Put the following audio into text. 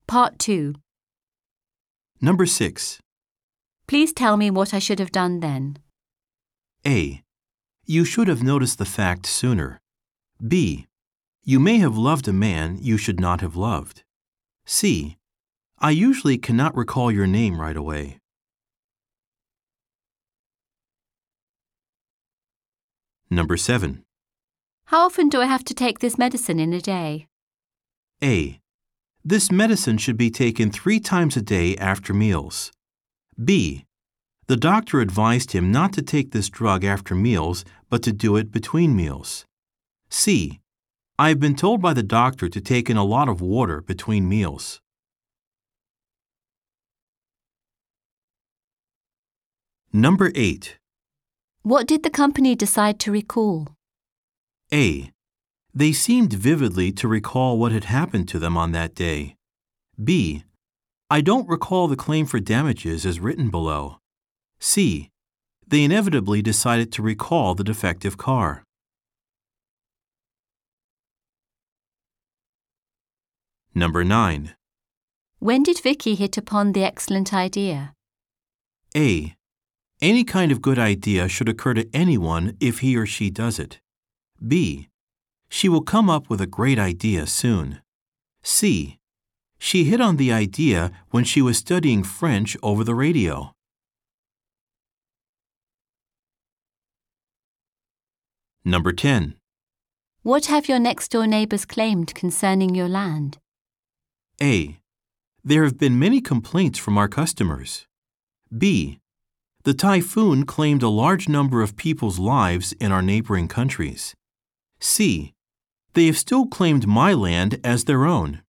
Part 2. Number 6. Please tell me what I should have done then. A. You should have noticed the fact sooner. B. You may have loved a man you should not have loved. C. I usually cannot recall your name right away. Number 7. How often do I have to take this medicine in a day? A. This medicine should be taken 3 times a day after meals. B. The doctor advised him not to take this drug after meals, but to do it between meals. C. I have been told by the doctor to take in a lot of water between meals. Number 8. What did the company decide to recall? A. They seemed vividly to recall what had happened to them on that day. B. I don't recall the claim for damages as written below. C. They inevitably decided to recall the defective car. Number 9. When did Vicky hit upon the excellent idea? A. Any kind of good idea should occur to anyone if he or she does it. B. She will come up with a great idea soon. C. She hit on the idea when she was studying French over the radio. Number 10. What have your next-door neighbours claimed concerning your land? A. There have been many complaints from our customers. B. The typhoon claimed a large number of people's lives in our neighboring countries. C. They have still claimed my land as their own.